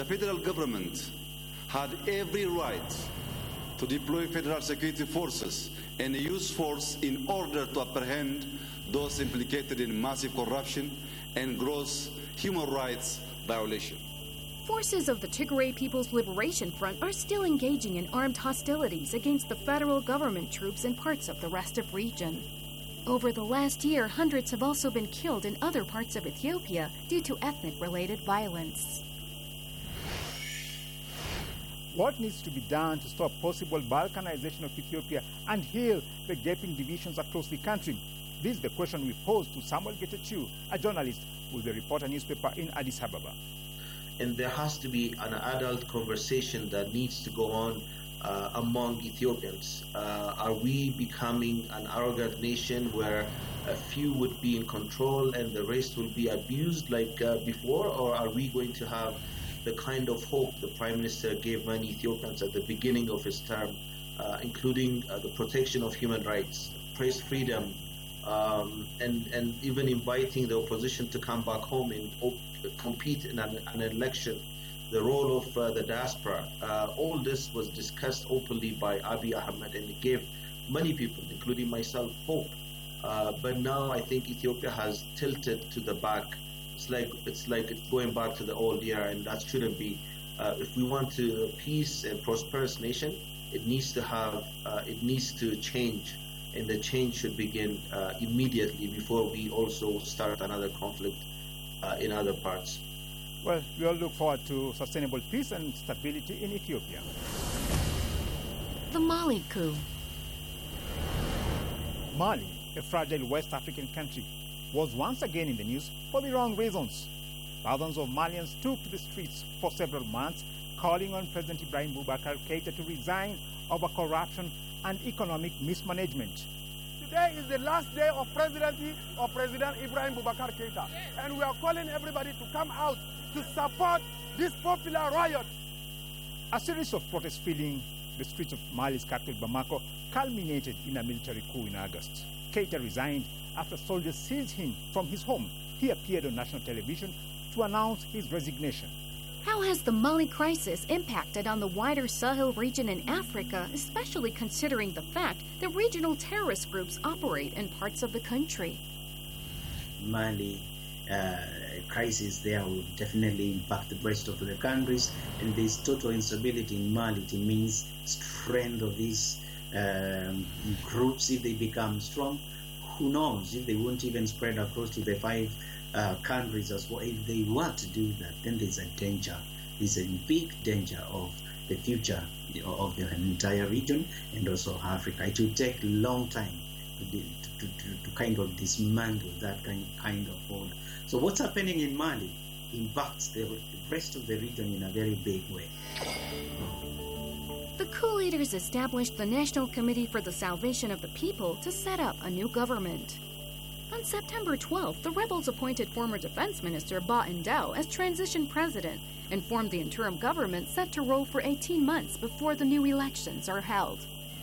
The federal government had every right to deploy federal security forces and use force in order to apprehend those implicated in massive corruption and gross human rights violation. Forces of the Tigray People's Liberation Front are still engaging in armed hostilities against the federal government troops in parts of the restive region. Over the last year, hundreds have also been killed in other parts of Ethiopia due to ethnic-related violence. What needs to be done to stop possible balkanization of Ethiopia and heal the gaping divisions across the country? This is the question we posed to Samuel Getachew, a journalist with the Reporter newspaper in Addis Ababa. And there has to be an adult conversation that needs to go on among Ethiopians. Are we becoming an arrogant nation where a few would be in control and the rest will be abused like before? Or are we going to have the kind of hope the Prime Minister gave many Ethiopians at the beginning of his term, including the protection of human rights, press freedom, and even inviting the opposition to come back home and compete in an election, the role of the diaspora. All this was discussed openly by Abiy Ahmed, and it gave many people, including myself, hope. But now I think Ethiopia has tilted to the back. It's like it's going back to the old era, and that shouldn't be. If we want a peace and prosperous nation, it needs to change, and the change should begin immediately before we also start another conflict in other parts. Well, we all look forward to sustainable peace and stability in Ethiopia. The Mali coup. Mali, a fragile West African country, was once again in the news for the wrong reasons. Thousands of Malians took to the streets for several months, calling on President Ibrahim Boubacar Keïta to resign over corruption and economic mismanagement. Today is the last day of presidency of President Ibrahim Boubacar Keïta, and we are calling everybody to come out to support this popular riot. A series of protests filling the streets of Mali's capital, Bamako, culminated in a military coup in August. Keïta resigned after soldiers seized him from his home. He appeared on national television to announce his resignation. How has the Mali crisis impacted on the wider Sahel region in Africa, especially considering the fact that regional terrorist groups operate in parts of the country? Mali crisis there will definitely impact the rest of the countries, and this total instability in Mali, it means strength of these groups. If they become strong, who knows if they won't even spread across to the five countries as well. If they want to do that, then there's a danger. There's a big danger of the future of the entire region and also Africa. It will take a long time to kind of dismantle that kind of order. So what's happening in Mali impacts the rest of the region in a very big way. The coup leaders established the National Committee for the Salvation of the People to set up a new government. On September 12th, the rebels appointed former Defense Minister Ba Ndao as transition president and formed the interim government set to roll for 18 months before the new elections are held.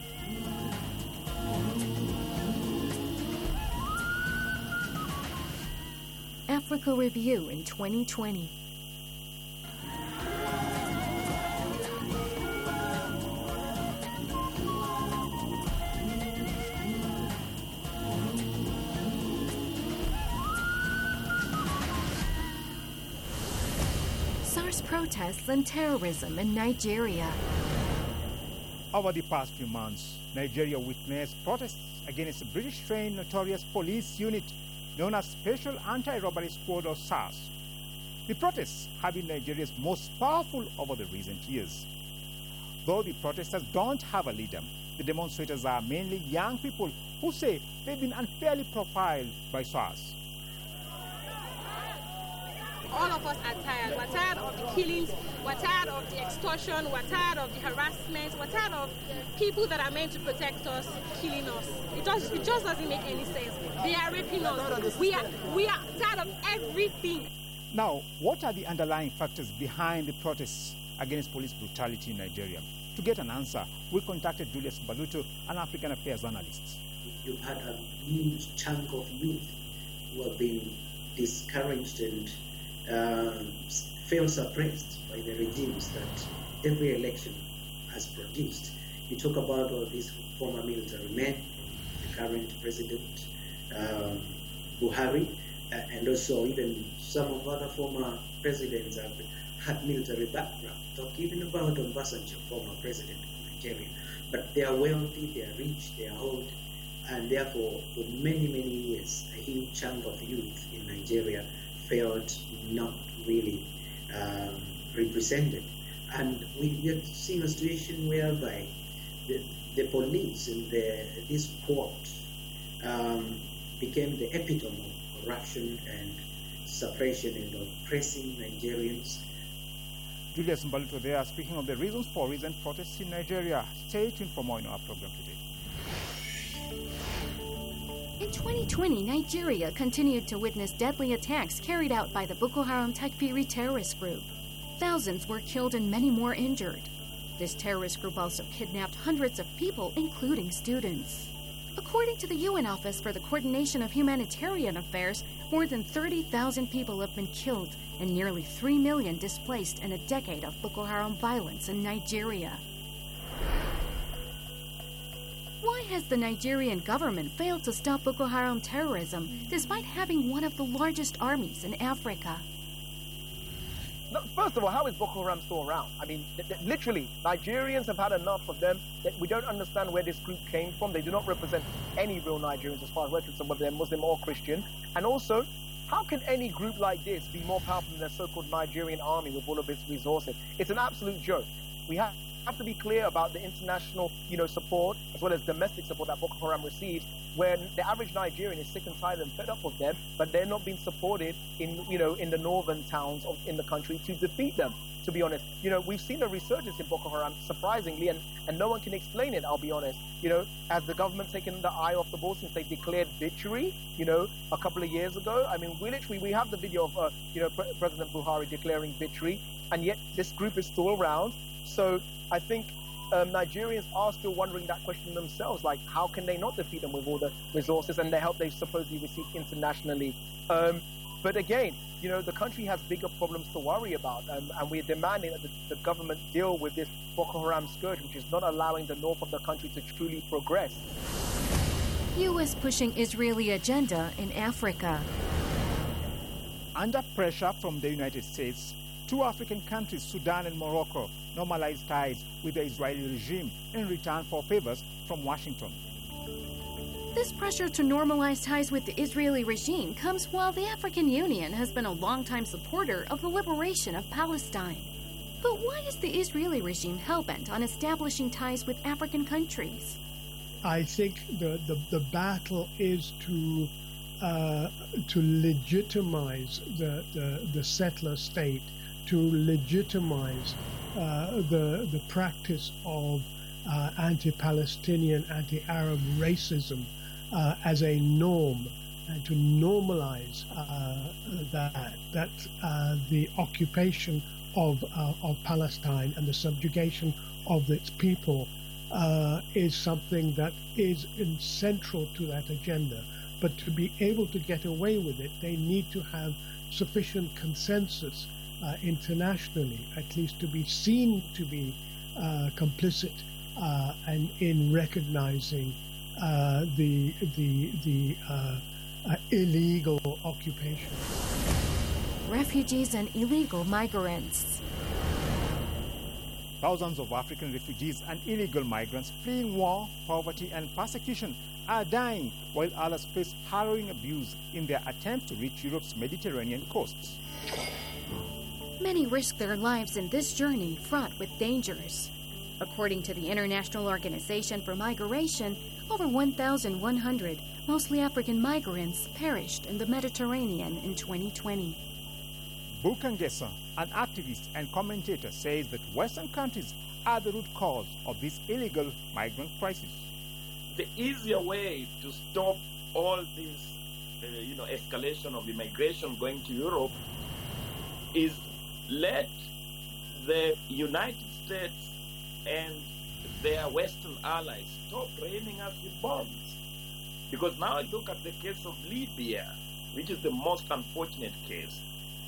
Africa Review in 2020. SARS protests and terrorism in Nigeria. Over the past few months, Nigeria witnessed protests against a British-trained notorious police unit known as Special Anti-Robbery Squad, or SARS. The protests have been Nigeria's most powerful over the recent years. Though the protesters don't have a leader, the demonstrators are mainly young people who say they've been unfairly profiled by SARS. All of us are tired. We're tired of the killings, we're tired of the extortion, we're tired of the harassment, we're tired of people that are meant to protect us killing us. It just doesn't make any sense. They are raping us. We are tired of everything. Now, what are the underlying factors behind the protests against police brutality in Nigeria? To get an answer, we contacted Julius Baluto, an African affairs analyst. You've had a huge chunk of youth who have been discouraged and felt suppressed by the regimes that every election has produced. You talk about all these former military men, the current president, Buhari, and also even some of other former presidents have had military background. Talk even about Obasanjo, former president of Nigeria. But they are wealthy, they are rich, they are old, and therefore for many, many years, a huge chunk of youth in Nigeria felt not really represented. And we have seen a situation whereby the police and this court became the epitome of corruption and suppression and oppressing Nigerians. Julius Mbaluto there, speaking of the reasons for recent protests in Nigeria. Stay tuned for more in our program today. In 2020, Nigeria continued to witness deadly attacks carried out by the Boko Haram Takfiri terrorist group. Thousands were killed and many more injured. This terrorist group also kidnapped hundreds of people, including students. According to the UN Office for the Coordination of Humanitarian Affairs, more than 30,000 people have been killed and nearly 3 million displaced in a decade of Boko Haram violence in Nigeria. Why has the Nigerian government failed to stop Boko Haram terrorism despite having one of the largest armies in Africa? First of all, how is Boko Haram still around? I mean, literally, Nigerians have had enough of them. We don't understand where this group came from. They do not represent any real Nigerians as far as we're concerned, whether they're Muslim or Christian. And also, how can any group like this be more powerful than the so-called Nigerian army with all of its resources? It's an absolute joke. We have to be clear about the international, support as well as domestic support that Boko Haram receives, when the average Nigerian is sick and tired and fed up of them, but they're not being supported in the northern towns in the country to defeat them. To be honest, we've seen a resurgence in Boko Haram, surprisingly, and no one can explain it, I'll be honest. Has the government taken the eye off the ball since they declared victory, a couple of years ago? I mean, we have the video of, President Buhari declaring victory, and yet this group is still around. So I think Nigerians are still wondering that question themselves, like, how can they not defeat them with all the resources and the help they supposedly receive internationally? But again, the country has bigger problems to worry about, and we're demanding that the government deal with this Boko Haram scourge, which is not allowing the north of the country to truly progress. U.S. pushing Israeli agenda in Africa. Under pressure from the United States, two African countries, Sudan and Morocco, normalized ties with the Israeli regime in return for favors from Washington. This pressure to normalize ties with the Israeli regime comes while the African Union has been a longtime supporter of the liberation of Palestine. But why is the Israeli regime hell-bent on establishing ties with African countries? I think the battle is to legitimize the settler state, to legitimize the practice of anti-Palestinian, anti-Arab racism as a norm, and to normalize that the occupation of Palestine and the subjugation of its people is something that is central to that agenda. But to be able to get away with it, they need to have sufficient consensus internationally, at least to be seen to be complicit and in recognizing the illegal occupation. Refugees and illegal migrants. Thousands of African refugees and illegal migrants fleeing war, poverty, and persecution are dying, while others face harrowing abuse in their attempt to reach Europe's Mediterranean coasts. Many risk their lives in this journey fraught with dangers. According to the International Organization for Migration, over 1,100, mostly African migrants, perished in the Mediterranean in 2020. Bulkangesa, an activist and commentator, says that Western countries are the root cause of this illegal migrant crisis. The easier way to stop all this, escalation of immigration going to Europe is let the United States and their Western allies stop raining us with bombs. Because now look at the case of Libya, which is the most unfortunate case.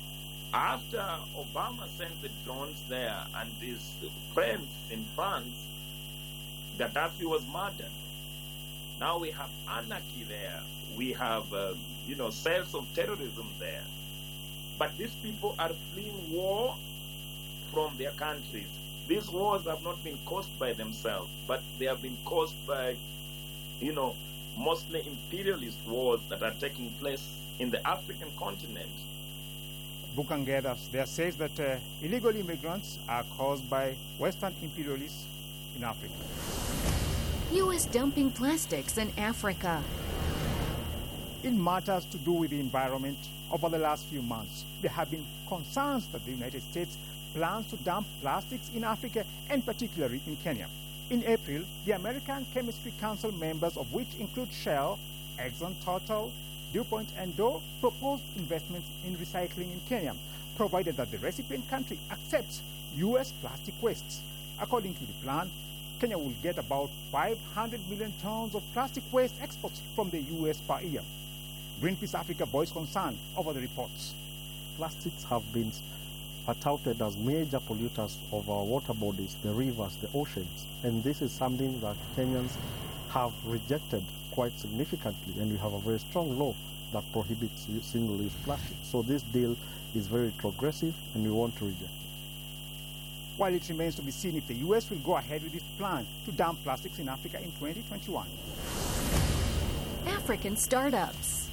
After Obama sent the drones there and his friends in France, Gaddafi was murdered. Now we have anarchy there. We have, cells of terrorism there. But these people are fleeing war from their countries. These wars have not been caused by themselves, but they have been caused by, mostly imperialist wars that are taking place in the African continent. Bukangedas there says that illegal immigrants are caused by Western imperialists in Africa. U.S. dumping plastics in Africa. In matters to do with the environment, over the last few months, there have been concerns that the United States plans to dump plastics in Africa and particularly in Kenya. In April, the American Chemistry Council members, of which include Shell, Exxon Total, DuPont and Dow, proposed investments in recycling in Kenya, provided that the recipient country accepts U.S. plastic wastes. According to the plan, Kenya will get about 500 million tons of plastic waste exports from the U.S. per year. Greenpeace Africa voiced concern over the reports. Plastics have been touted as major polluters of our water bodies, the rivers, the oceans, and this is something that Kenyans have rejected quite significantly, and we have a very strong law that prohibits single-use plastic. So this deal is very progressive, and we want to reject it. While it remains to be seen if the U.S. will go ahead with its plan to dump plastics in Africa in 2021. African startups.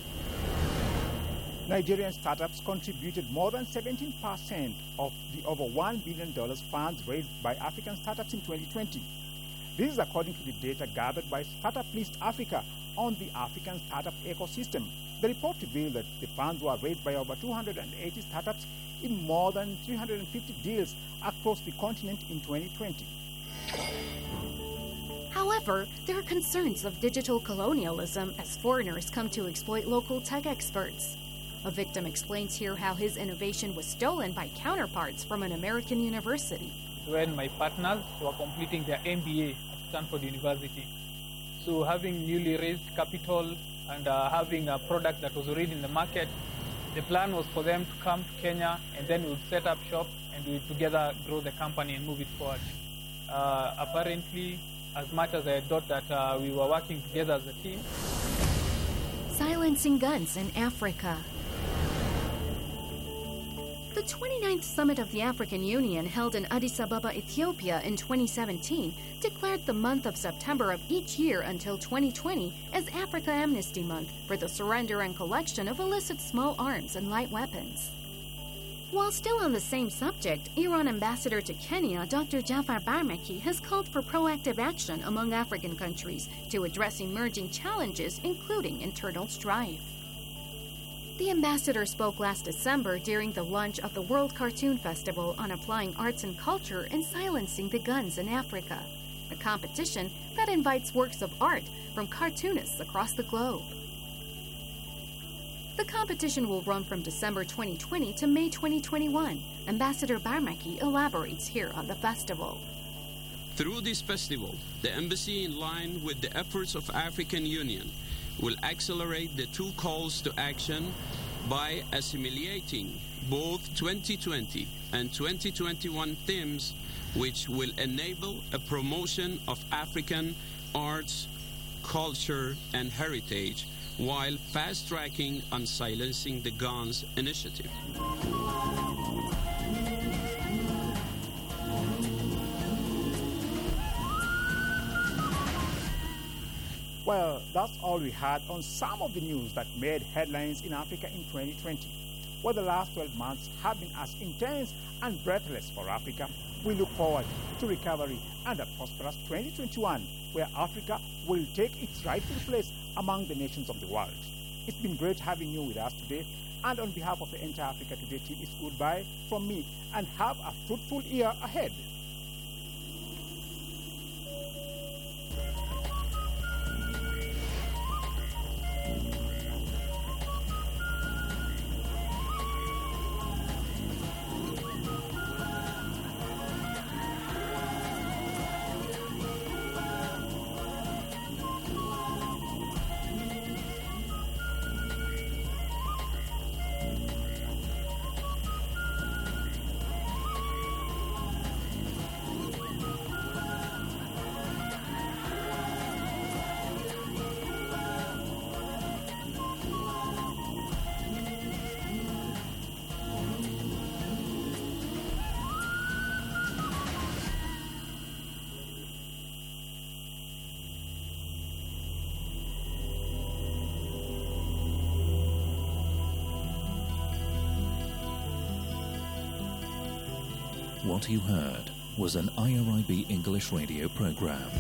Nigerian startups contributed more than 17% of the over $1 billion funds raised by African startups in 2020. This is according to the data gathered by Startup List Africa on the African startup ecosystem. The report revealed that the funds were raised by over 280 startups in more than 350 deals across the continent in 2020. However, there are concerns of digital colonialism as foreigners come to exploit local tech experts. A victim explains here how his innovation was stolen by counterparts from an American university. When my partners were completing their MBA at Stanford University. So having newly raised capital and having a product that was already in the market, the plan was for them to come to Kenya and then we would set up shop and we would together grow the company and move it forward. Apparently, as much as I thought that we were working together as a team. Silencing guns in Africa. The 29th Summit of the African Union, held in Addis Ababa, Ethiopia in 2017, declared the month of September of each year until 2020 as Africa Amnesty Month for the surrender and collection of illicit small arms and light weapons. While still on the same subject, Iran ambassador to Kenya, Dr. Jafar Barmaki, has called for proactive action among African countries to address emerging challenges, including internal strife. The ambassador spoke last December during the launch of the World Cartoon Festival on applying arts and culture and silencing the guns in Africa, a competition that invites works of art from cartoonists across the globe. The competition will run from December 2020 to May 2021. Ambassador Barmaki elaborates here on the festival. Through this festival, the embassy, in line with the efforts of African Union, will accelerate the two calls to action by assimilating both 2020 and 2021 themes, which will enable a promotion of African arts, culture, and heritage, while fast-tracking on silencing the guns initiative. Well, that's all we had on some of the news that made headlines in Africa in 2020. While the last 12 months have been as intense and breathless for Africa, we look forward to recovery and a prosperous 2021, where Africa will take its rightful place among the nations of the world. It's been great having you with us today, and on behalf of the entire Africa Today team, it's goodbye from me, and have a fruitful year ahead. What you heard was an IRIB English radio program.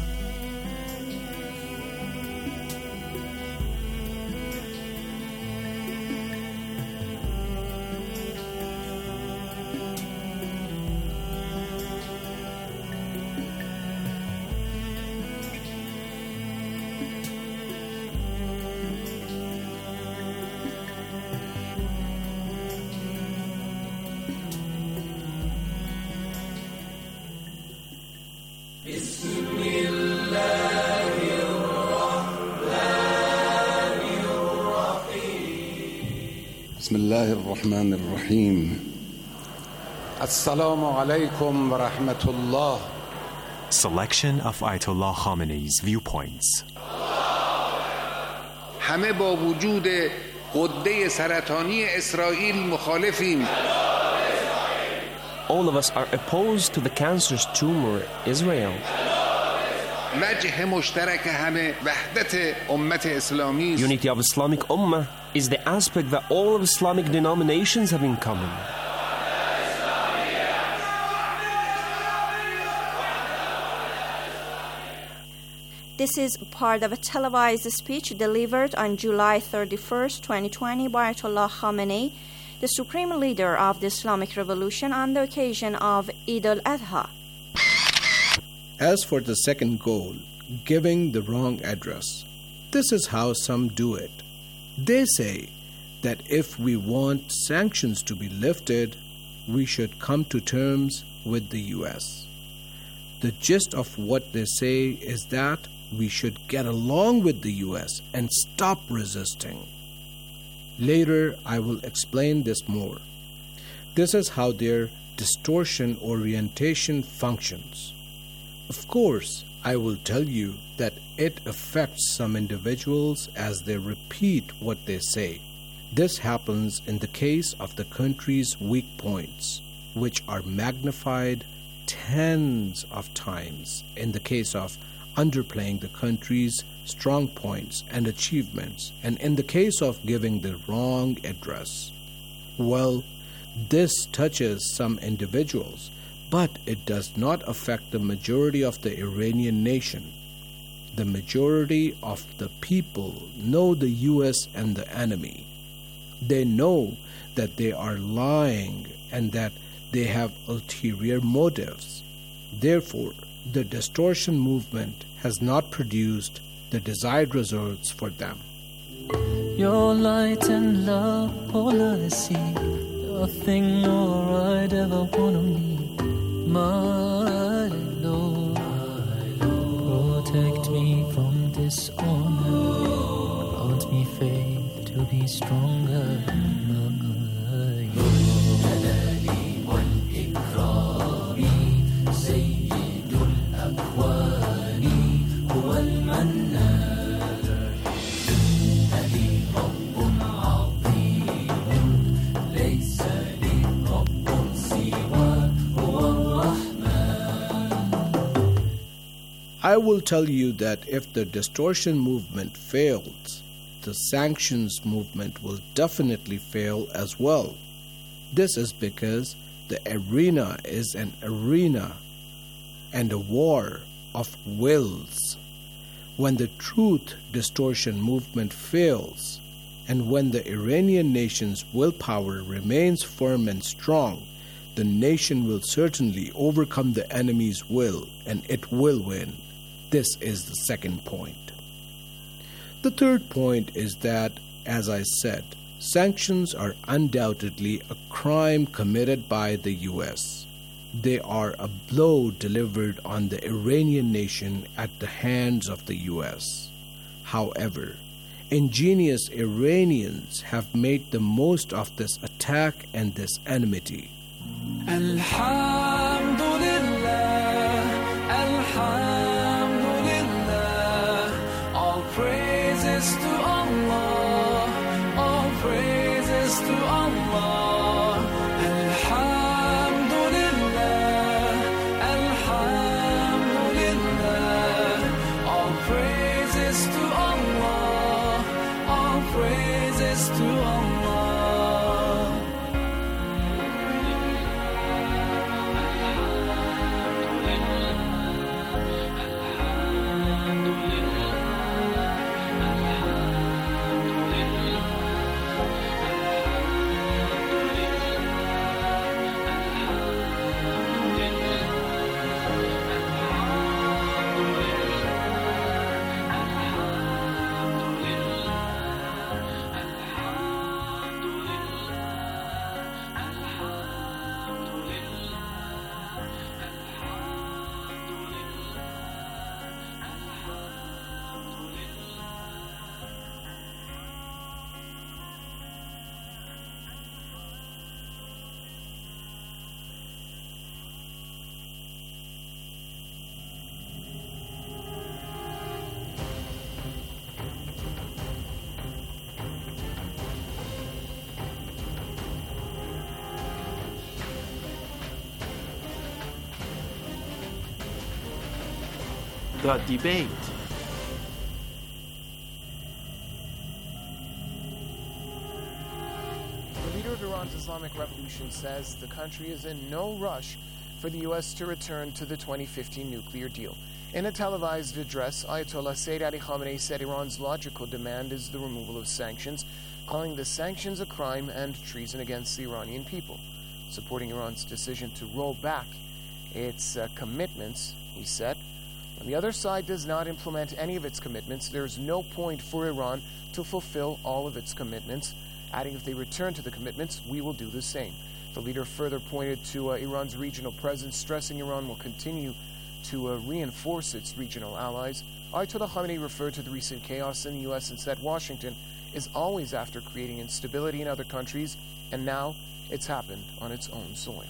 بسم الله الرحمن الرحيم السلام عليكم ورحمة الله. Selection of Ayatollah Khamenei's viewpoints. همه با وجود غده سرطانی اسرائیل مخالفیم. All of us are opposed to the cancerous tumor Israel. وجه مشترک همه وحدت امت اسلامی است. Unity of Islamic Ummah is the aspect that all of Islamic denominations have in common. This is part of a televised speech delivered on July 31st, 2020 by Ayatollah Khamenei, the supreme leader of the Islamic Revolution, on the occasion of Eid al-Adha. As for the second goal, giving the wrong address, this is how some do it. They say that if we want sanctions to be lifted, we should come to terms with the US. The gist of what they say is that we should get along with the US and stop resisting. Later, I will explain this more. This is how their distortion orientation functions. Of course, I will tell you that it affects some individuals as they repeat what they say. This happens in the case of the country's weak points, which are magnified tens of times in the case of underplaying the country's strong points and achievements, and in the case of giving the wrong address. Well, this touches some individuals, but it does not affect the majority of the Iranian nation. The majority of the people know the US and the enemy. They know that they are lying and that they have ulterior motives. Therefore, the distortion movement has not produced the desired results for them. Your light and love, all I see, the thing more I'd ever wanna be. My Lord, protect me from dishonor, grant me faith to be stronger. I will tell you that if the distortion movement fails, the sanctions movement will definitely fail as well. This is because the arena is an arena and a war of wills. When the truth distortion movement fails, and when the Iranian nation's willpower remains firm and strong, the nation will certainly overcome the enemy's will, and it will win. This is the second point. The third point is that, as I said, sanctions are undoubtedly a crime committed by the US. They are a blow delivered on the Iranian nation at the hands of the US. However, ingenious Iranians have made the most of this attack and this enmity. Praises to Allah, all praises to Allah. Alhamdulillah, Alhamdulillah, all praises to Allah, all praises to Allah. The Debate. The leader of Iran's Islamic Revolution says the country is in no rush for the U.S. to return to the 2015 nuclear deal. In a televised address, Ayatollah Sayyid Ali Khamenei said Iran's logical demand is the removal of sanctions, calling the sanctions a crime and treason against the Iranian people. Supporting Iran's decision to roll back its commitments, he said, when the other side does not implement any of its commitments, there is no point for Iran to fulfill all of its commitments, adding if they return to the commitments, we will do the same. The leader further pointed to Iran's regional presence, stressing Iran will continue to reinforce its regional allies. Ayatollah Khamenei referred to the recent chaos in the U.S. and said Washington is always after creating instability in other countries, and now it's happened on its own soil.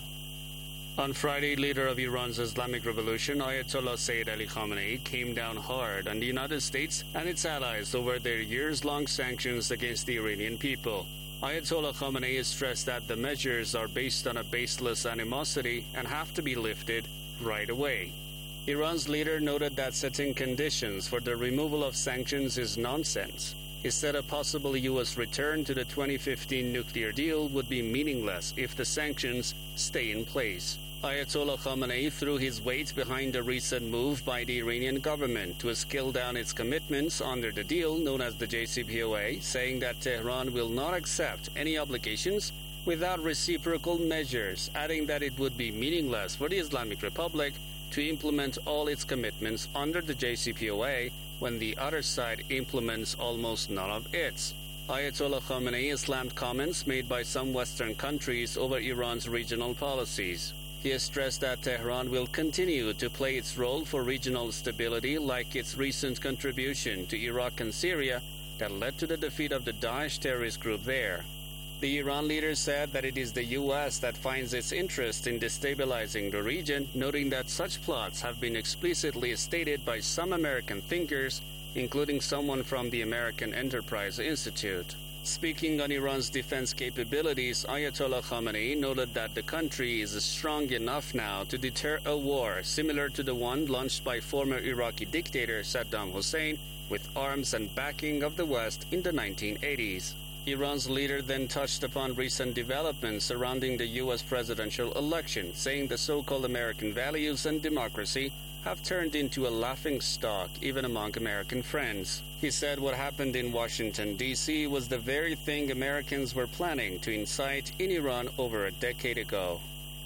On Friday, leader of Iran's Islamic Revolution, Ayatollah Sayyid Ali Khamenei, came down hard on the United States and its allies over their years-long sanctions against the Iranian people. Ayatollah Khamenei stressed that the measures are based on a baseless animosity and have to be lifted right away. Iran's leader noted that setting conditions for the removal of sanctions is nonsense. He said a possible U.S. return to the 2015 nuclear deal would be meaningless if the sanctions stay in place. Ayatollah Khamenei threw his weight behind the recent move by the Iranian government to scale down its commitments under the deal known as the JCPOA, saying that Tehran will not accept any obligations without reciprocal measures, adding that it would be meaningless for the Islamic Republic to implement all its commitments under the JCPOA when the other side implements almost none of its. Ayatollah Khamenei slammed comments made by some Western countries over Iran's regional policies. He stressed that Tehran will continue to play its role for regional stability, like its recent contribution to Iraq and Syria that led to the defeat of the Daesh terrorist group there. The Iran leader said that it is the U.S. that finds its interest in destabilizing the region, noting that such plots have been explicitly stated by some American thinkers, including someone from the American Enterprise Institute. Speaking on Iran's defense capabilities, Ayatollah Khamenei noted that the country is strong enough now to deter a war similar to the one launched by former Iraqi dictator Saddam Hussein with arms and backing of the West in the 1980s. Iran's leader then touched upon recent developments surrounding the U.S. presidential election, saying the so-called American values and democracy have turned into a laughingstock even among American friends. He said what happened in Washington, D.C. was the very thing Americans were planning to incite in Iran over a decade ago.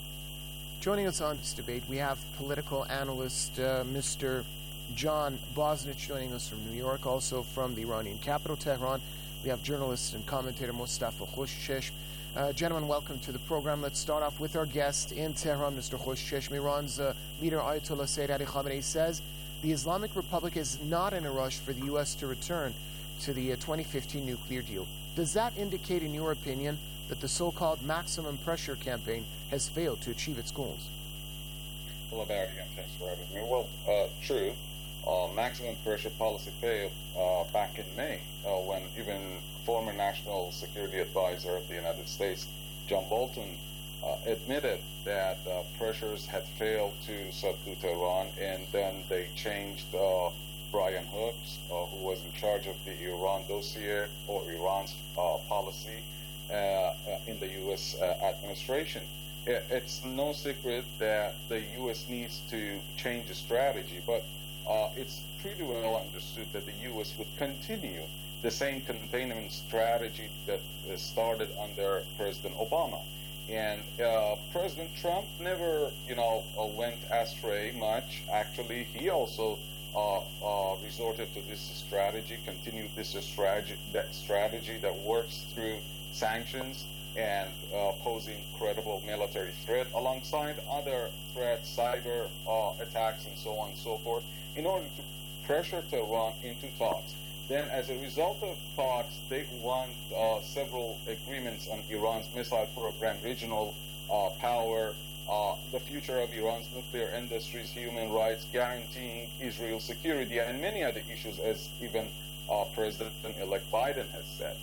Joining us on this debate, we have political analyst Mr. John Bosnich joining us from New York, also from the Iranian capital, Tehran. We have journalist and commentator Mustafa Khoshcheshm. Gentlemen, welcome to the program. Let's start off with our guest in Tehran, Mr. Khoshcheshm. Iran's leader Ayatollah Sayyid Ali Khamenei says the Islamic Republic is not in a rush for the U.S. to return to the 2015 nuclear deal. Does that indicate, in your opinion, that the so-called maximum pressure campaign has failed to achieve its goals? Hello, Barry, and thanks for having me. Well, true. Maximum pressure policy failed back in May when even former National Security Advisor of the United States, John Bolton, admitted that pressures had failed to subdue Tehran, and then they changed Brian Hookes, who was in charge of the Iran dossier or Iran's policy in the U.S. administration. It's no secret that the U.S. needs to change the strategy, but it's pretty well understood that the U.S. would continue the same containment strategy that started under President Obama. And President Trump never, went astray much. Actually, he also resorted to this strategy, continued this strategy that works through sanctions and posing credible military threat alongside other threats, cyber attacks, and so on and so forth, in order to pressure Tehran into talks. Then, as a result of talks, they won several agreements on Iran's missile program, regional power, the future of Iran's nuclear industries, human rights, guaranteeing Israel's security, and many other issues, as even President-elect Biden has said.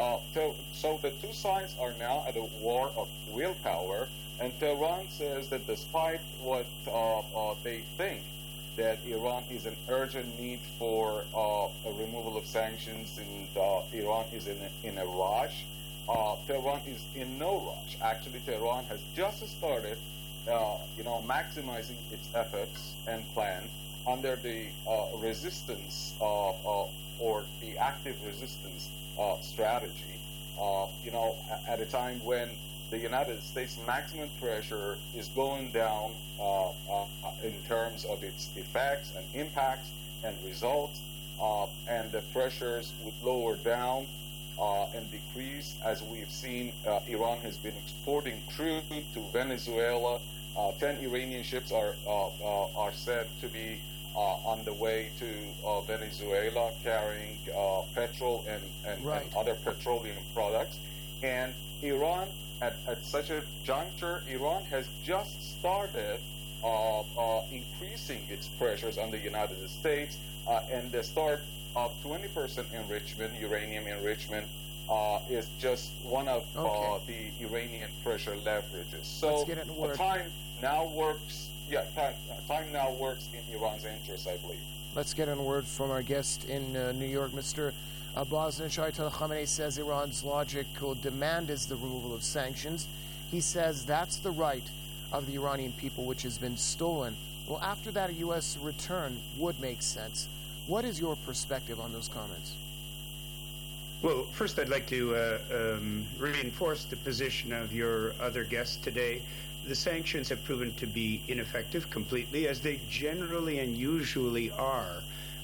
So the two sides are now at a war of willpower, and Tehran says that despite what they think that Iran is an urgent need for a removal of sanctions, and Iran is in a rush. Tehran is in no rush. Actually, Tehran has just started, maximizing its efforts and plan under the resistance or the active resistance strategy. At a time when the United States maximum pressure is going down in terms of its effects and impacts and results, and the pressures would lower down and decrease. As we've seen, Iran has been exporting crude to Venezuela. 10 Iranian ships are said to be on the way to Venezuela carrying petrol and other petroleum products. And Iran, at such a juncture, Iran has just started increasing its pressures on the United States, and the start of 20% enrichment, uranium enrichment, is just one of the Iranian pressure leverages. So time now works. Time now works in Iran's interest, I believe. Let's get a word from our guest in New York, Mr. Bosnich. Ayatollah Khamenei says Iran's logical demand is the removal of sanctions. He says that's the right of the Iranian people, which has been stolen. Well, after that, a U.S. return would make sense. What is your perspective on those comments? Well, first I'd like to reinforce the position of your other guest today. The sanctions have proven to be ineffective completely, as they generally and usually are.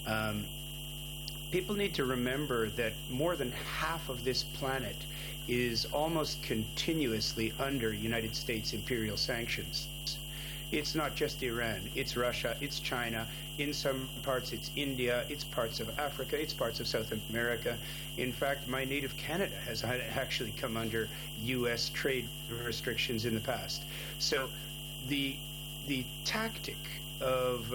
People need to remember that more than half of this planet is almost continuously under United States imperial sanctions. It's not just Iran, it's Russia, it's China, in some parts it's India, it's parts of Africa, it's parts of South America. In fact, my native Canada has actually come under U.S. trade restrictions in the past. So the tactic of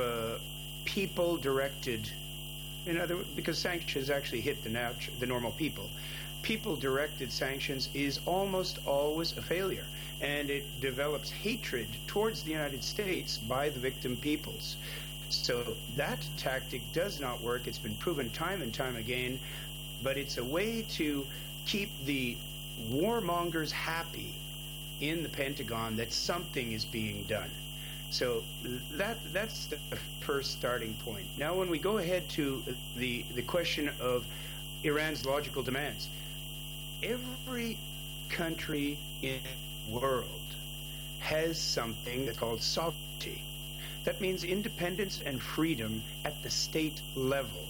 people-directed, because sanctions actually hit the normal people, people-directed sanctions is almost always a failure, and it develops hatred towards the United States by the victim peoples. So that tactic does not work. It's been proven time and time again, but it's a way to keep the warmongers happy in the Pentagon that something is being done. So that's the first starting point. Now, when we go ahead to the question of Iran's logical demands, every country in the world has something that's called sovereignty. That means independence and freedom at the state level.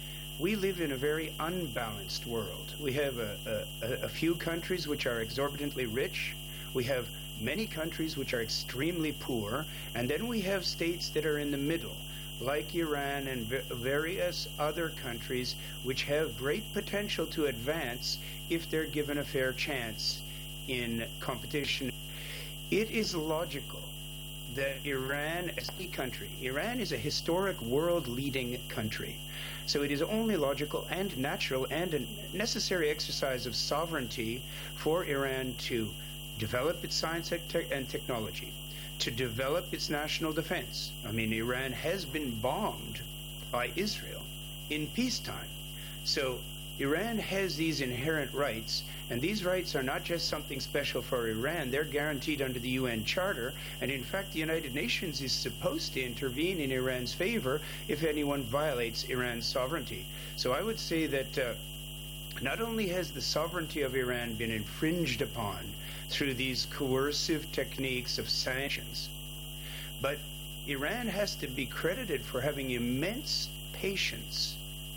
We live in a very unbalanced world. We have a few countries which are exorbitantly rich. We have many countries which are extremely poor. And then we have states that are in the middle, like Iran and various other countries which have great potential to advance if they're given a fair chance in competition. It is logical that Iran, as a country, Iran is a historic world-leading country. So it is only logical and natural and a necessary exercise of sovereignty for Iran to develop its science and technology, to develop its national defense. I mean, Iran has been bombed by Israel in peacetime. So Iran has these inherent rights, and these rights are not just something special for Iran. They're guaranteed under the UN Charter, and in fact the United Nations is supposed to intervene in Iran's favor if anyone violates Iran's sovereignty. So I would say that not only has the sovereignty of Iran been infringed upon through these coercive techniques of sanctions, but Iran has to be credited for having immense patience,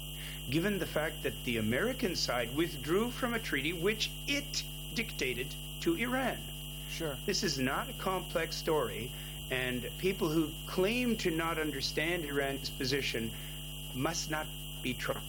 given the fact that the American side withdrew from a treaty which it dictated to Iran. Sure. This is not a complex story, and people who claim to not understand Iran's position must not be trying.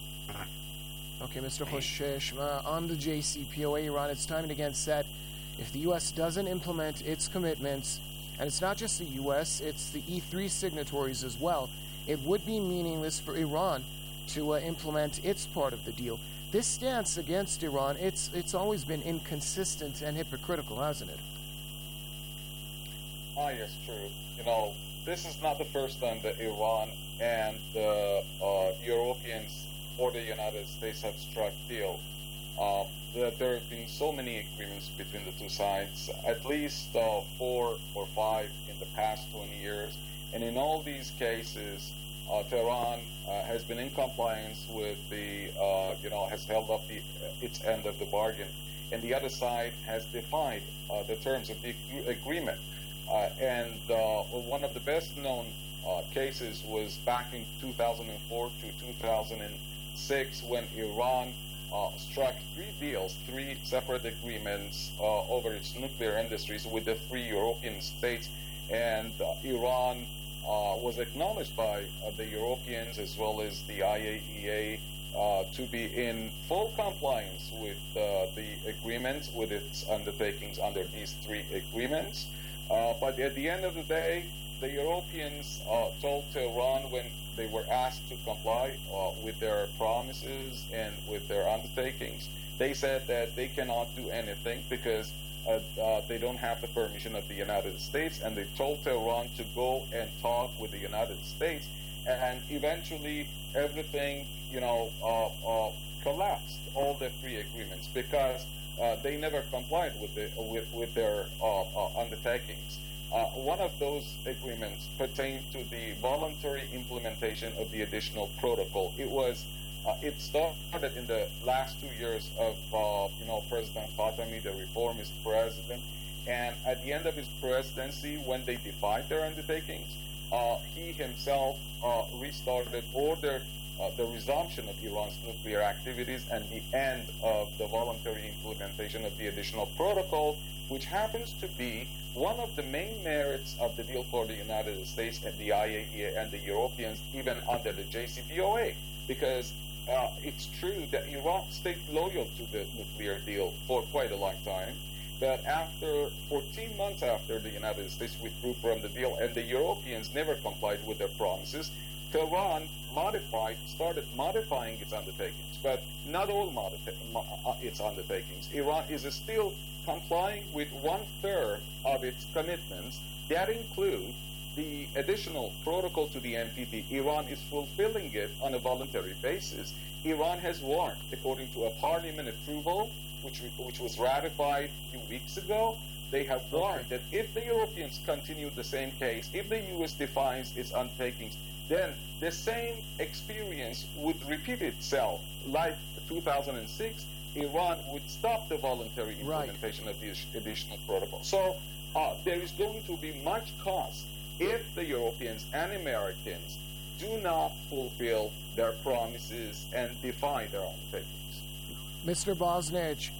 Okay, Mr. Khoshesh, on the JCPOA, Iran, it's time and again said, if the U.S. doesn't implement its commitments, and it's not just the U.S., it's the E3 signatories as well, it would be meaningless for Iran to implement its part of the deal. This stance against Iran, it's always been inconsistent and hypocritical, hasn't it? Yes, true. this is not the first time that Iran and the Europeans or the United States have struck deal. There have been so many agreements between the two sides, at least 4 or 5 in the past 20 years. And in all these cases, Tehran has been in compliance with has held up its end of the bargain. And the other side has defied the terms of the agreement. And one of the best known cases was back in 2004 to 2006 when Iran struck 3 separate agreements over its nuclear industries with the 3 European states. And Iran was acknowledged by the Europeans as well as the IAEA to be in full compliance with the agreements, with its undertakings under these 3 agreements. But at the end of the day, the Europeans told Tehran when they were asked to comply with their promises and with their undertakings, they said that they cannot do anything because they don't have the permission of the United States, and they told Tehran to go and talk with the United States, and eventually everything, collapsed, all the 3 agreements, because they never complied with their undertakings. One of those agreements pertained to the voluntary implementation of the additional protocol. It started in the last 2 years of President Khatami, the reformist president, and at the end of his presidency, when they defied their undertakings, he himself ordered the resumption of Iran's nuclear activities and the end of the voluntary implementation of the additional protocol, which happens to be one of the main merits of the deal for the United States and the IAEA and the Europeans, even under the JCPOA, because it's true that Iran stayed loyal to the nuclear deal for quite a long time, but 14 months after the United States withdrew from the deal and the Europeans never complied with their promises, Tehran started modifying its undertakings, but not all its undertakings. Iran is still complying with 1/3 of its commitments. That include the additional protocol to the NPT. Iran is fulfilling it on a voluntary basis. Iran has warned, according to a parliament approval, which was ratified a few weeks ago, they have warned that if the Europeans continue the same case, if the U.S. defines its undertakings, then the same experience would repeat itself. Like 2006, Iran would stop the voluntary implementation of the additional protocol. So there is going to be much cost if the Europeans and Americans do not fulfill their promises and defy their undertakings. Mr. Bosnich,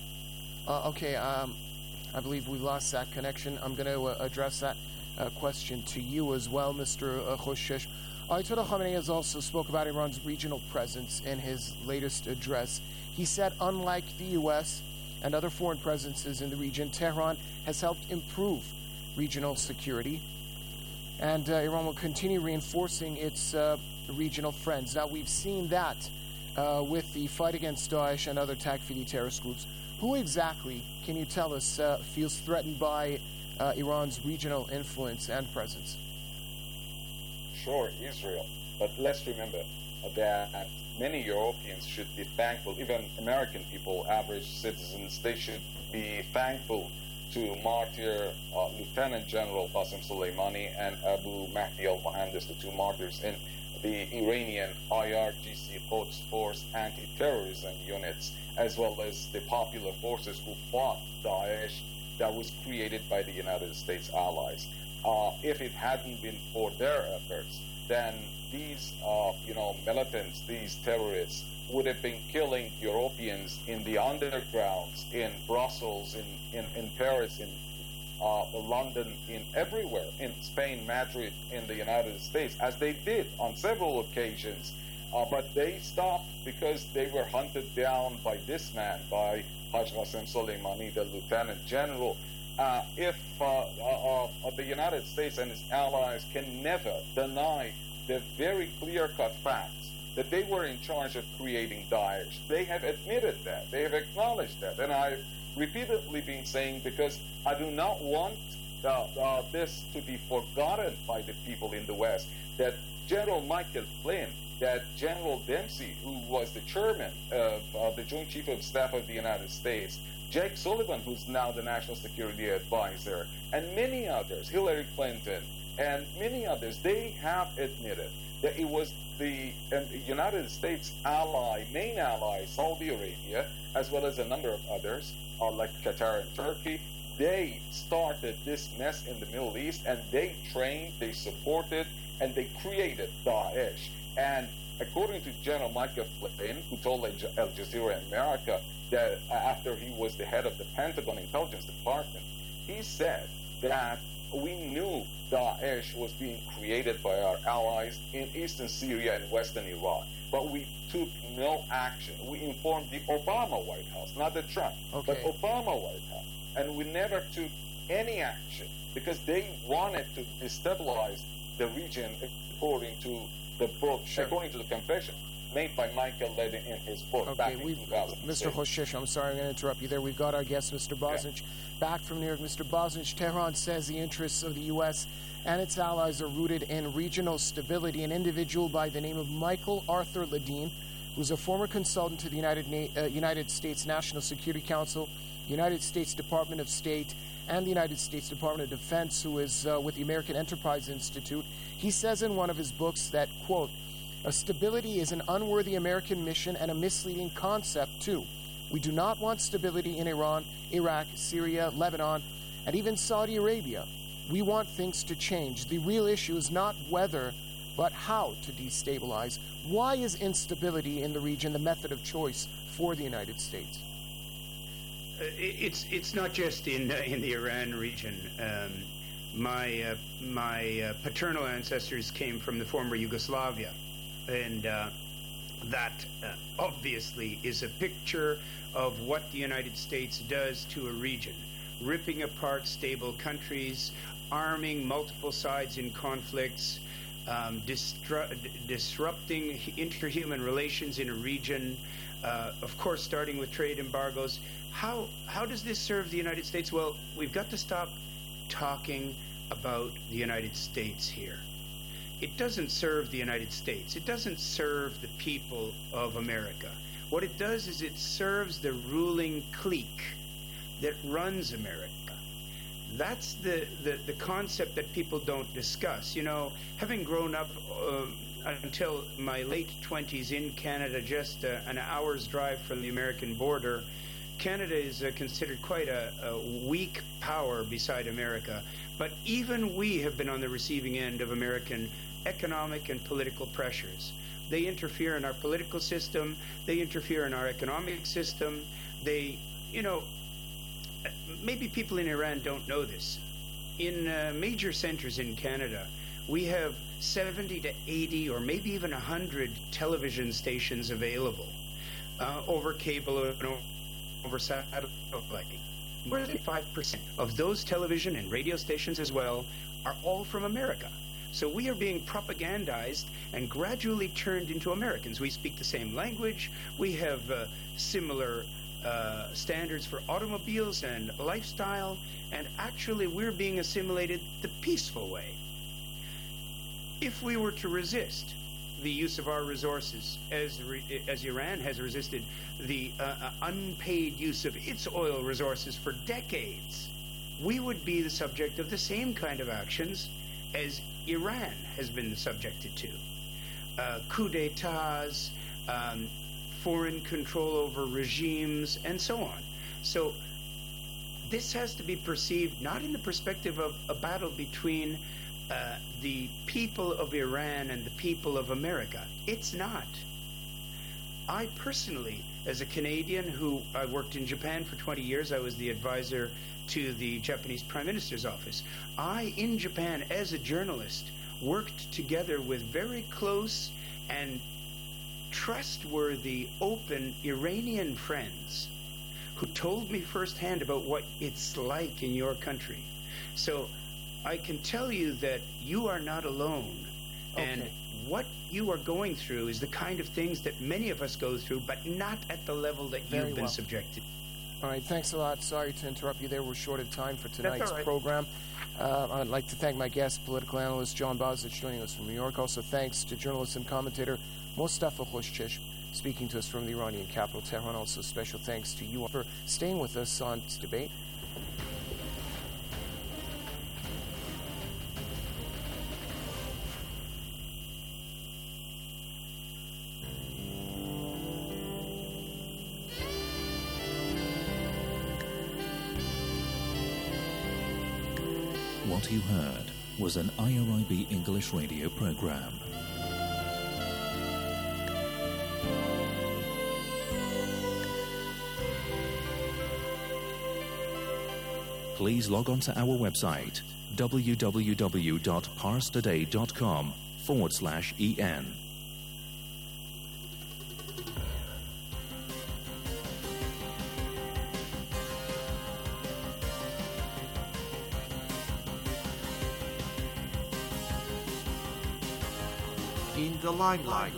I believe we lost that connection. I'm going to address that question to you as well, Mr. Khoshesh. Ayatollah Khamenei has also spoke about Iran's regional presence in his latest address. He said, unlike the U.S. and other foreign presences in the region, Tehran has helped improve regional security, and Iran will continue reinforcing its regional friends. Now, we've seen that with the fight against Daesh and other Takfiri terrorist groups. Who exactly, can you tell us, feels threatened by Iran's regional influence and presence? Sure, Israel. But let's remember that many Europeans should be thankful, even American people, average citizens, they should be thankful to martyr Lieutenant General Qasem Soleimani and Abu Mahdi al-Mohandes, the 2 martyrs in the Iranian IRGC Quds Force anti-terrorism units, as well as the popular forces who fought Daesh that was created by the United States allies. If it hadn't been for their efforts, then these militants, these terrorists, would have been killing Europeans in the undergrounds, in Brussels, in Paris, in London, in everywhere, in Spain, Madrid, in the United States, as they did on several occasions. But they stopped because they were hunted down by this man, by Haj Qasem Soleimani, the Lieutenant General. If the United States and its allies can never deny the very clear-cut facts that they were in charge of creating Daesh, they have admitted that, they have acknowledged that, and I've repeatedly been saying, because I do not want this to be forgotten by the people in the West, that General Michael Flynn, that General Dempsey, who was the chairman of the Joint Chief of Staff of the United States, Jake Sullivan, who's now the National Security Advisor, and many others, Hillary Clinton, and many others, they have admitted that it was the United States main ally, Saudi Arabia, as well as a number of others, like Qatar and Turkey. They started this mess in the Middle East, and they trained, they supported, and they created Daesh. And according to General Michael Flynn, who told Al Jazeera in America that after he was the head of the Pentagon Intelligence Department, he said that we knew Daesh was being created by our allies in eastern Syria and western Iraq, but we took no action. We informed the Obama White House, not the Trump, but Obama White House, and we never took any action because they wanted to destabilize the region according to the book, according to the confession made by Michael Levin in his book back in 2006. Mr. Hoshish, I'm sorry, I'm going to interrupt you there. We've got our guest, Mr. Bosnich, back from New York. Mr. Bosnich, Tehran says the interests of the U.S. and its allies are rooted in regional stability. An individual by the name of Michael Arthur Ledeen, who's a former consultant to the United States National Security Council, United States Department of State, and the United States Department of Defense, who is with the American Enterprise Institute. He says in one of his books that, quote, "A stability is an unworthy American mission and a misleading concept, too. We do not want stability in Iran, Iraq, Syria, Lebanon, and even Saudi Arabia. We want things to change. The real issue is not whether, but how to destabilize. Why is instability in the region the method of choice for the United States?" It's not just in the Iran region. My paternal ancestors came from the former Yugoslavia, and that obviously is a picture of what the United States does to a region, ripping apart stable countries, arming multiple sides in conflicts, disrupting interhuman relations in a region, of course starting with trade embargoes. How does this serve the United States? Well, we've got to stop talking about the United States here. It doesn't serve the United States. It doesn't serve the people of America. What it does is it serves the ruling clique that runs America. That's the concept that people don't discuss. You know, having grown up until my late 20s in Canada, just an hour's drive from the American border, Canada is considered quite a weak power beside America. But even we have been on the receiving end of American economic and political pressures. They interfere in our political system. They interfere in our economic system. They, you know, maybe people in Iran don't know this. In major centers in Canada, we have 70 to 80 or maybe even 100 television stations available over cable and over satellite. More than 5% of those television and radio stations as well are all from America. So we are being propagandized and gradually turned into Americans. We speak the same language. We have similar standards for automobiles and lifestyle. And actually, we're being assimilated the peaceful way. If we were to resist the use of our resources, as Iran has resisted the unpaid use of its oil resources for decades, we would be the subject of the same kind of actions as Iran has been subjected to. Coup d'etats, foreign control over regimes, and so on. So this has to be perceived not in the perspective of a battle between the people of Iran and the people of America. It's not. I personally, as a Canadian who I worked in Japan for 20 years, I was the advisor to the Japanese Prime Minister's office. I, in Japan, as a journalist, worked together with very close and trustworthy, open Iranian friends who told me firsthand about what it's like in your country. So I can tell you that you are not alone. Okay. And what you are going through is the kind of things that many of us go through, but not at the level that you've been subjected. All right, thanks a lot. Sorry to interrupt you there. We're short of time for tonight's program. I'd like to thank my guest, political analyst John Bozich, joining us from New York. Also thanks to journalist and commentator Mostafa Khoshcheshm, speaking to us from the Iranian capital, Tehran. Also special thanks to you for staying with us on this debate. What you heard was an IRIB English radio program. Please log on to our website www.parstoday.com/en. In the limelight.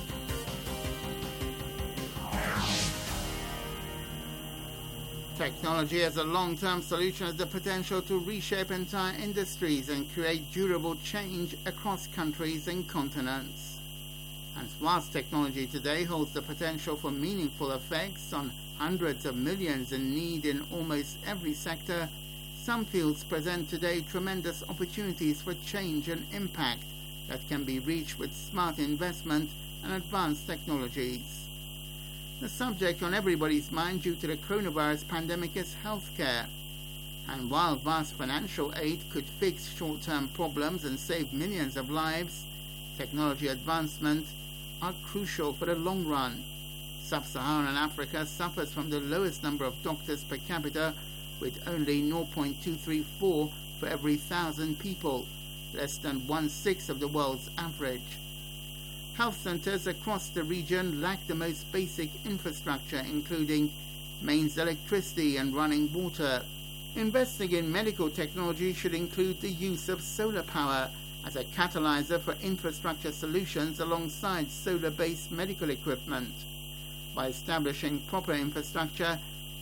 Technology as a long-term solution has the potential to reshape entire industries and create durable change across countries and continents. And whilst technology today holds the potential for meaningful effects on hundreds of millions in need in almost every sector, some fields present today tremendous opportunities for change and impact that can be reached with smart investment and advanced technologies. The subject on everybody's mind due to the coronavirus pandemic is healthcare. And while vast financial aid could fix short-term problems and save millions of lives, technology advancements are crucial for the long run. Sub-Saharan Africa suffers from the lowest number of doctors per capita, with only 0.234 for every 1,000 people, less than 1/6 of the world's average. Health centers across the region lack the most basic infrastructure, including mains electricity and running water. Investing in medical technology should include the use of solar power as a catalyzer for infrastructure solutions alongside solar-based medical equipment. By establishing proper infrastructure,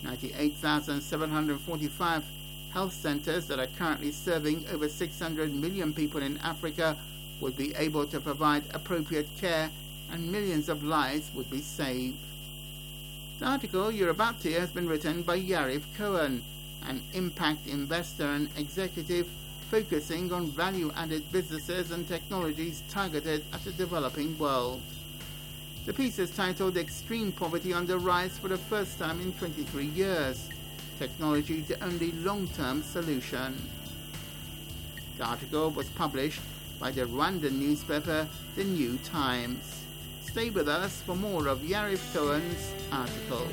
98,745 health centers that are currently serving over 600 million people in Africa would be able to provide appropriate care, and millions of lives would be saved. The article you're about to hear has been written by Yariv Cohen, an impact investor and executive focusing on value-added businesses and technologies targeted at the developing world. The piece is titled "Extreme Poverty on the Rise for the First Time in 23 Years. Technology the Only Long-Term Solution." The article was published by the Rwandan newspaper The New Times. Stay with us for more of Yariv Cohen's article.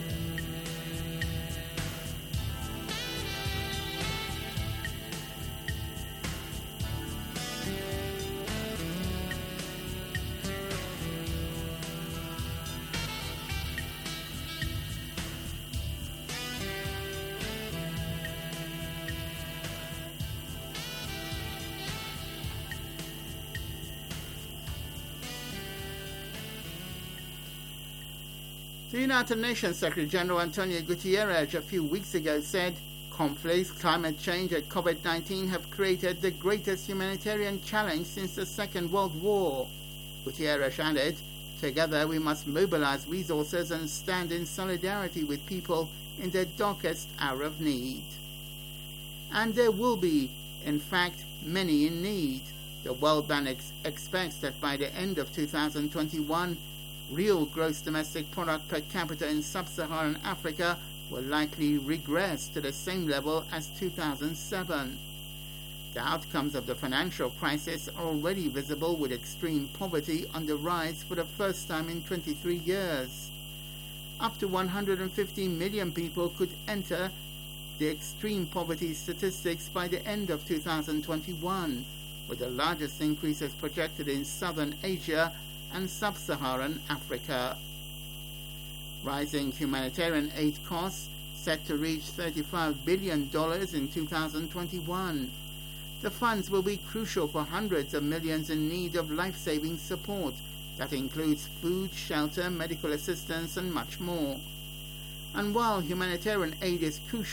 The United Nations Secretary General Antonio Guterres a few weeks ago said, "Conflicts, climate change and COVID-19 have created the greatest humanitarian challenge since the Second World War." Guterres added, "Together we must mobilize resources and stand in solidarity with people in their darkest hour of need." And there will be, in fact, many in need. The World Bank expects that by the end of 2021, real gross domestic product per capita in sub-Saharan Africa will likely regress to the same level as 2007. The outcomes of the financial crisis are already visible, with extreme poverty on the rise for the first time in 23 years. Up to 150 million people could enter the extreme poverty statistics by the end of 2021, with the largest increases projected in Southern Asia and Sub-Saharan Africa. Rising humanitarian aid costs set to reach $35 billion in 2021. The funds will be crucial for hundreds of millions in need of life-saving support that includes food, shelter, medical assistance, and much more. And while humanitarian aid is crucial,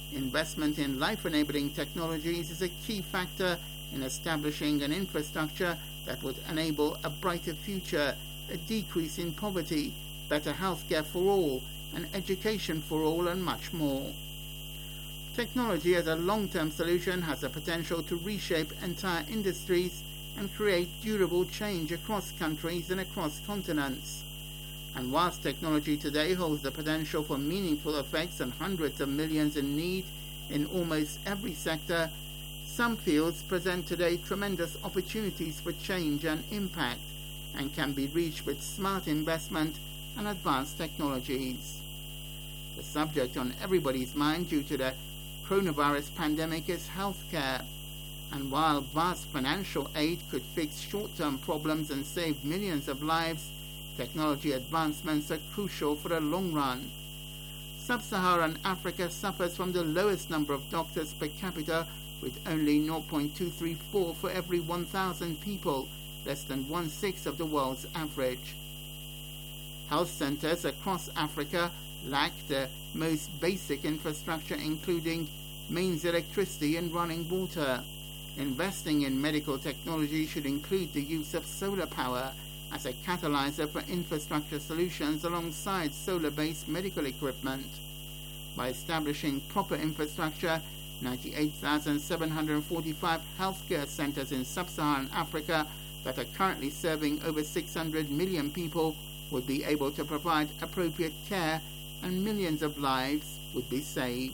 Investment in life-enabling technologies is a key factor in establishing an infrastructure that would enable a brighter future, a decrease in poverty, better healthcare for all, and education for all, and much more. Technology as a long-term solution has the potential to reshape entire industries and create durable change across countries and across continents. And whilst technology today holds the potential for meaningful effects on hundreds of millions in need in almost every sector, some fields present today tremendous opportunities for change and impact, and can be reached with smart investment and advanced technologies. The subject on everybody's mind due to the coronavirus pandemic is healthcare, and while vast financial aid could fix short-term problems and save millions of lives, technology advancements are crucial for the long run. Sub-Saharan Africa suffers from the lowest number of doctors per capita, with only 0.234 for every 1,000 people, less than 1/6 of the world's average. Health centers across Africa lack the most basic infrastructure, including mains electricity and running water. Investing in medical technology should include the use of solar power as a catalyzer for infrastructure solutions alongside solar-based medical equipment. By establishing proper infrastructure, 98,745 healthcare centers in sub-Saharan Africa that are currently serving over 600 million people would be able to provide appropriate care, and millions of lives would be saved.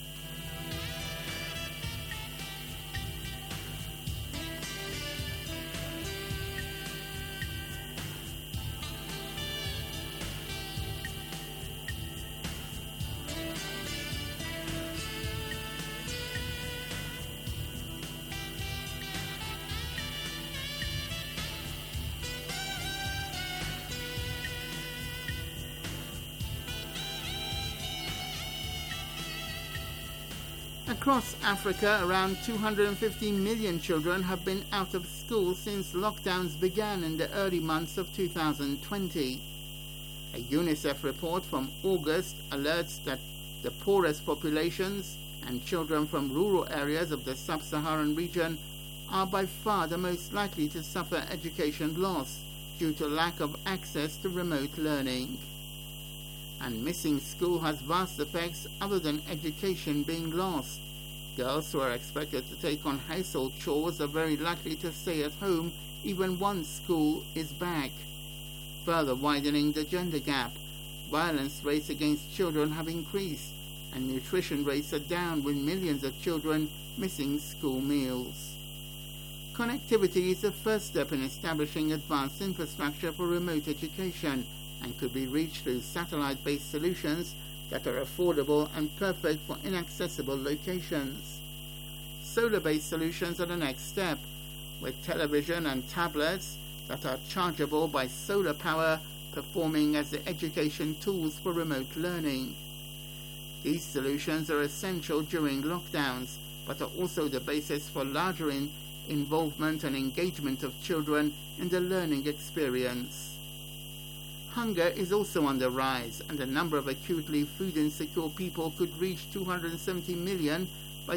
Across Africa, around 250 million children have been out of school since lockdowns began in the early months of 2020. A UNICEF report from August alerts that the poorest populations and children from rural areas of the sub-Saharan region are by far the most likely to suffer education loss due to lack of access to remote learning. And missing school has vast effects other than education being lost. Girls who are expected to take on household chores are very likely to stay at home even once school is back, further widening the gender gap. Violence rates against children have increased, and nutrition rates are down, with millions of children missing school meals. Connectivity is the first step in establishing advanced infrastructure for remote education, and could be reached through satellite-based solutions that are affordable and perfect for inaccessible locations. Solar-based solutions are the next step, with television and tablets that are chargeable by solar power performing as the education tools for remote learning. These solutions are essential during lockdowns, but are also the basis for larger involvement and engagement of children in the learning experience. Hunger is also on the rise, and the number of acutely food insecure people could reach 270 million by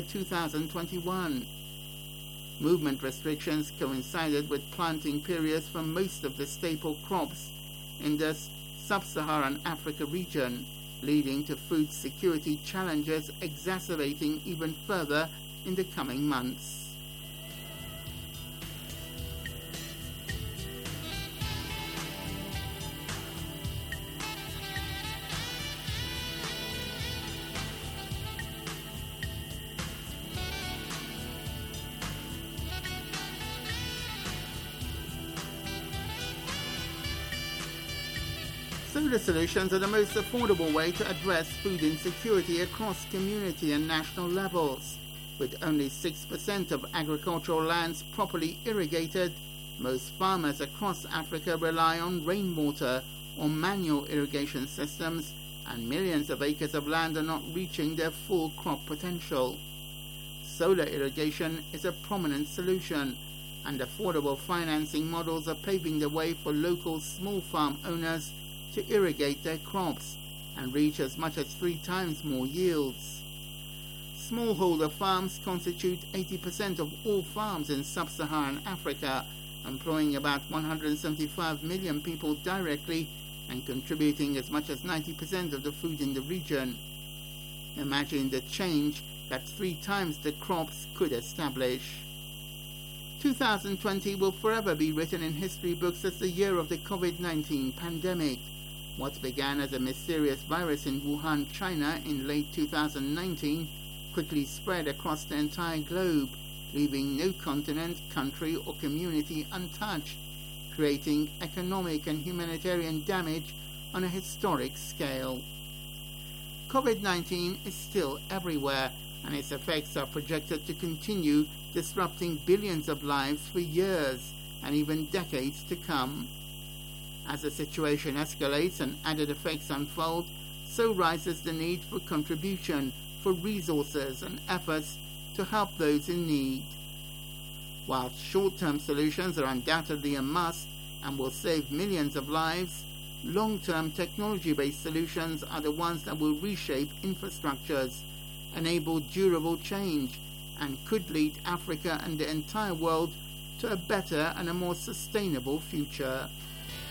2021. Movement restrictions coincided with planting periods for most of the staple crops in the sub-Saharan Africa region, leading to food security challenges exacerbating even further in the coming months. Solar solutions are the most affordable way to address food insecurity across community and national levels. With only 6% of agricultural lands properly irrigated, most farmers across Africa rely on rainwater or manual irrigation systems, and millions of acres of land are not reaching their full crop potential. Solar irrigation is a prominent solution, and affordable financing models are paving the way for local small farm owners to irrigate their crops and reach as much as 3 times more yields. Smallholder farms constitute 80% of all farms in sub-Saharan Africa, employing about 175 million people directly and contributing as much as 90% of the food in the region. Imagine the change that 3 times the crops could establish. 2020 will forever be written in history books as the year of the COVID-19 pandemic. What began as a mysterious virus in Wuhan, China in late 2019 quickly spread across the entire globe, leaving no continent, country or community untouched, creating economic and humanitarian damage on a historic scale. COVID-19 is still everywhere, and its effects are projected to continue disrupting billions of lives for years and even decades to come. As the situation escalates and added effects unfold, so rises the need for contribution, for resources and efforts to help those in need. While short-term solutions are undoubtedly a must and will save millions of lives, long-term technology-based solutions are the ones that will reshape infrastructures, enable durable change, and could lead Africa and the entire world to a better and a more sustainable future.